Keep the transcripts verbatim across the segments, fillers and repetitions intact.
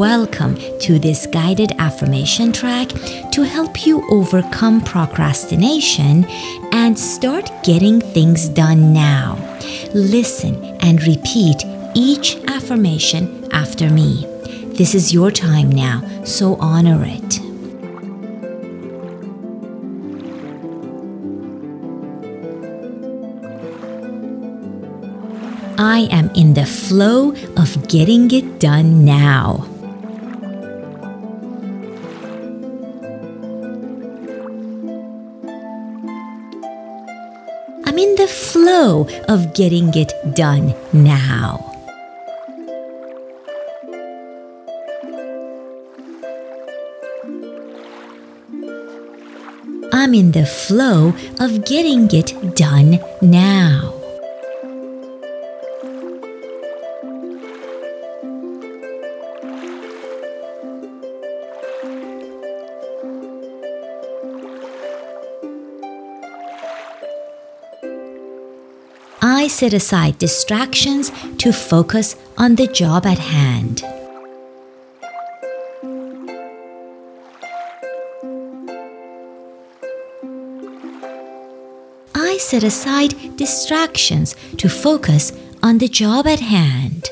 Welcome to this guided affirmation track to help you overcome procrastination and start getting things done now. Listen and repeat each affirmation after me. This is your time now, so honor it. I am in the flow of getting it done now. I'm in the flow of getting it done now. I'm in the flow of getting it done now. I set aside distractions to focus on the job at hand. I set aside distractions to focus on the job at hand.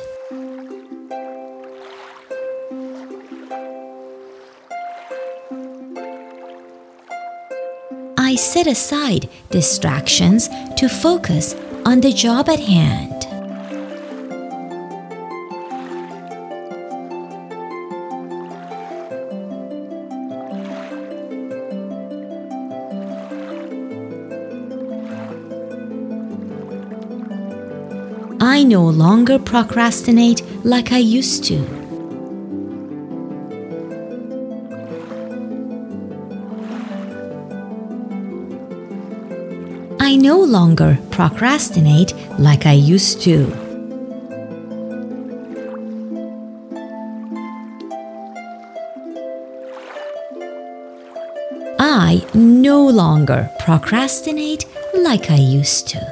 I set aside distractions to focus on the job at hand. I no longer procrastinate like I used to. I no longer procrastinate like I used to. I no longer procrastinate like I used to.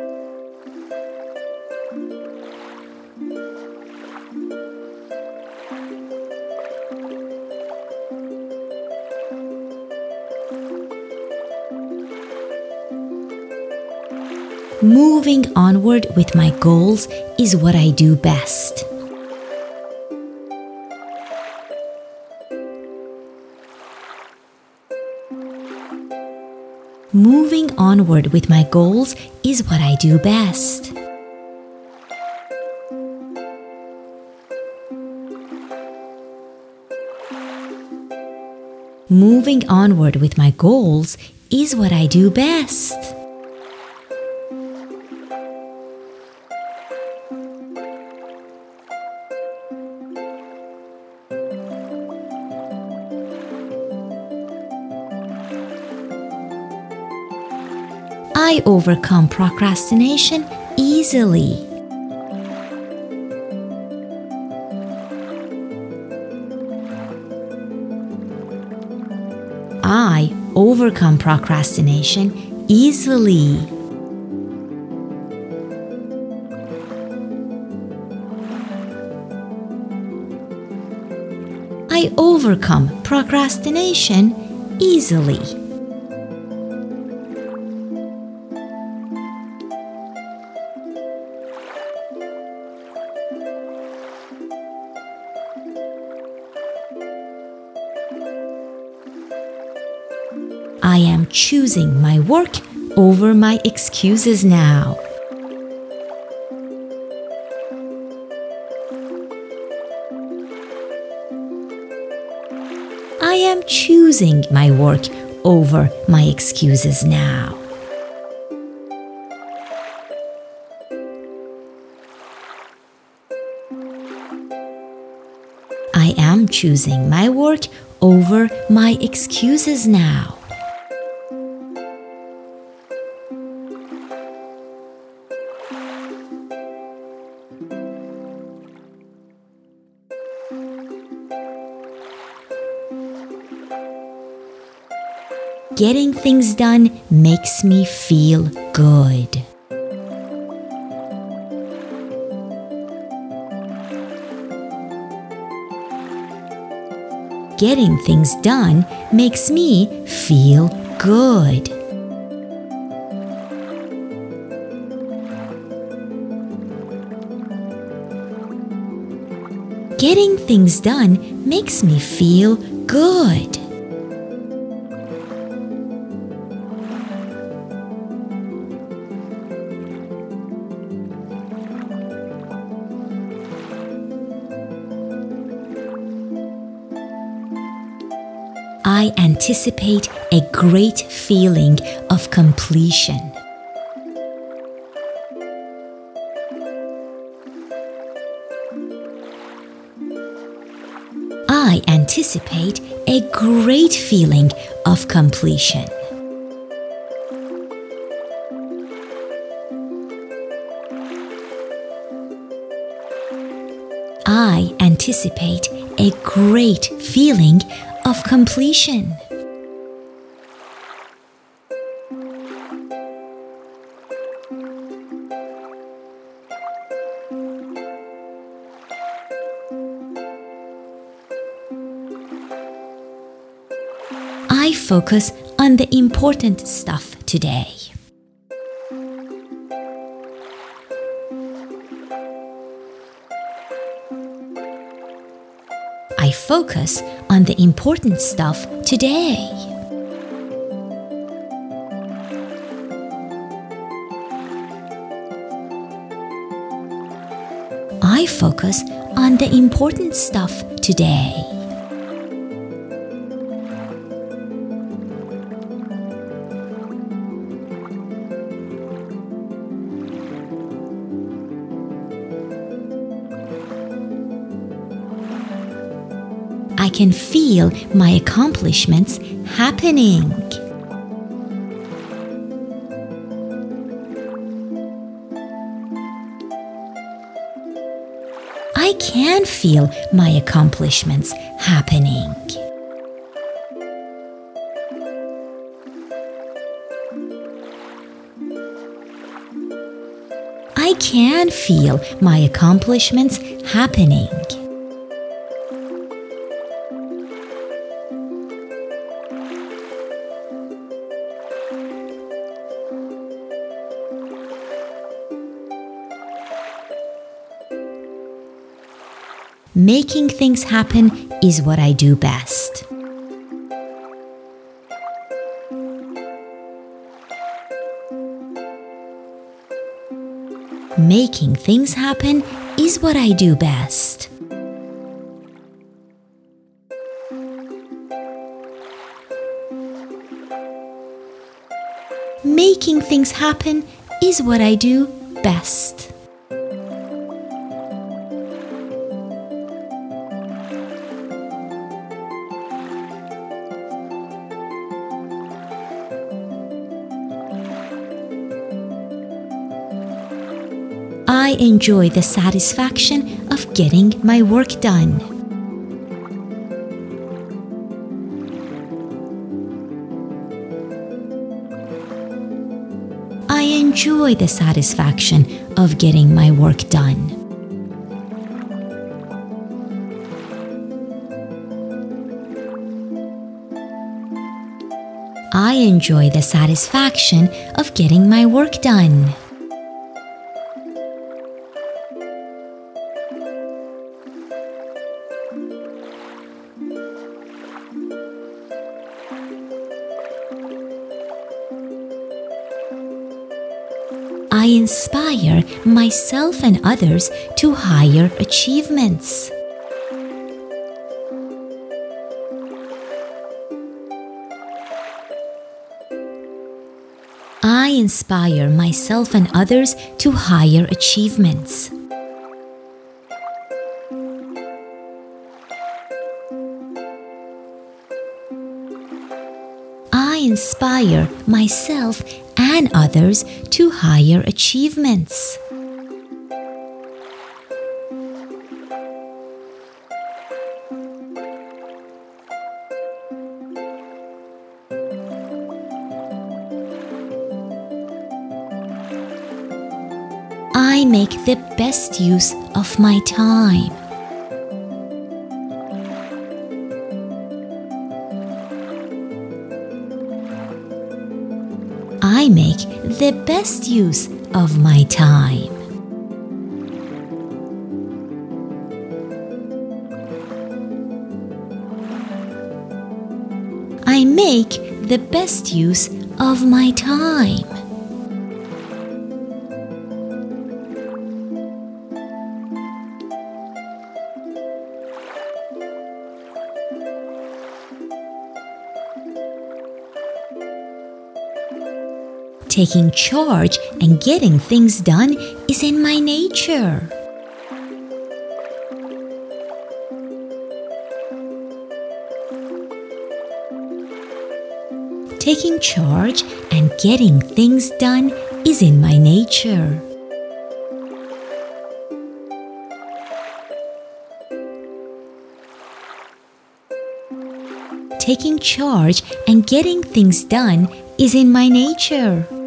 Moving onward with my goals is what I do best. Moving onward with my goals is what I do best. Moving onward with my goals is what I do best. I overcome procrastination easily. I overcome procrastination easily. I overcome procrastination easily. I am choosing my work over my excuses now. I am choosing my work over my excuses now. I am choosing my work over my excuses now. Getting things done makes me feel good. getting things done makes me feel good. Getting things done makes me feel good. I anticipate a great feeling of completion. I anticipate a great feeling of completion. I anticipate a great feeling of completion. I focus on the important stuff today. I focus on the important stuff today. I focus on the important stuff today. I can feel my accomplishments happening. I can feel my accomplishments happening. I can feel my accomplishments happening. Making things happen is what I do best. Making things happen is what I do best. Making things happen is what I do best. I enjoy the satisfaction of getting my work done. I enjoy the satisfaction of getting my work done. I enjoy the satisfaction of getting my work done. I inspire myself and others to higher achievements. I inspire myself and others to higher achievements. I inspire myself and others to higher achievements. I make the best use of my time. I make the best use of my time. I make the best use of my time. Taking charge and getting things done is in my nature. Taking charge and getting things done is in my nature. Taking charge and getting things done is in my nature.